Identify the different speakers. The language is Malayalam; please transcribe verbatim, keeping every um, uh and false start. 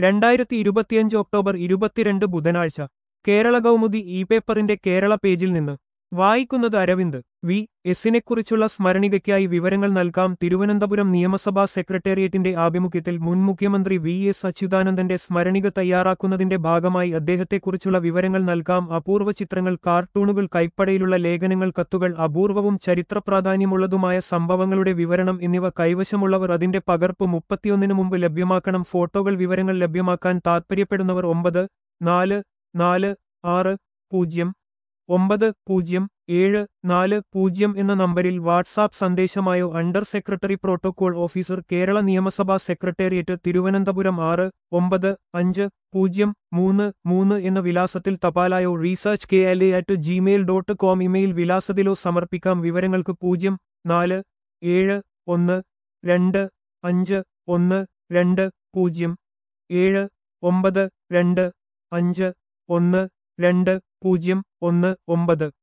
Speaker 1: രണ്ടായിരത്തി ഇരുപത്തിയഞ്ച് ഒക്ടോബർ ഇരുപത്തിരണ്ട് ബുധനാഴ്ച കേരള കൗമുദി ഇ പേപ്പറിന്റെ കേരള പേജിൽ നിന്ന് വായിക്കുന്നത് അരവിന്ദ് വി എസിനെക്കുറിച്ചുള്ള സ്മരണികയ്ക്കായി വിവരങ്ങൾ നൽകാം. തിരുവനന്തപുരം നിയമസഭാ സെക്രട്ടേറിയറ്റിന്റെ ആഭിമുഖ്യത്തിൽ മുൻ മുഖ്യമന്ത്രി വി എസ് അച്യുതാനന്ദന്റെ സ്മരണിക തയ്യാറാക്കുന്നതിന്റെ ഭാഗമായി അദ്ദേഹത്തെക്കുറിച്ചുള്ള വിവരങ്ങൾ നൽകാം. അപൂർവ ചിത്രങ്ങൾ, കാർട്ടൂണുകൾ, കൈപ്പടയിലുള്ള ലേഖനങ്ങൾ, കത്തുകൾ, അപൂർവവും ചരിത്രപ്രാധാന്യമുള്ളതുമായ സംഭവങ്ങളുടെ വിവരണം എന്നിവ കൈവശമുള്ളവർ അതിന്റെ പകർപ്പ് മുപ്പത്തിയൊന്നിന് മുമ്പ് ലഭ്യമാക്കണം. ഫോട്ടോകൾ വിവരങ്ങൾ ലഭ്യമാക്കാൻ താൽപ്പര്യപ്പെടുന്നവർ ഒമ്പത് നാല് നാല് ആറ് പൂജ്യം ഒമ്പത് പൂജ്യം ഏഴ് നാല് പൂജ്യം എന്ന നമ്പരിൽ വാട്സാപ്പ് സന്ദേശമായോ under secretary protocol officer, Kerala നിയമസഭാ സെക്രട്ടേറിയറ്റ്, തിരുവനന്തപുരം ആറ് ഒമ്പത് അഞ്ച് പൂജ്യം മൂന്ന് മൂന്ന് എന്ന വിലാസത്തിൽ തപാലായോ research K L A at Gmail dot com email വിലാസത്തിലോ സമർപ്പിക്കാം. വിവരങ്ങൾക്ക് പൂജ്യം നാല് ഏഴ് ഒന്ന് രണ്ട് അഞ്ച് ഒന്ന് രണ്ട് പൂജ്യം ഏഴ് ഒമ്പത് രണ്ട് അഞ്ച് ഒന്ന് രണ്ട് പൂജ്യം ഒന്ന് ഒമ്പത്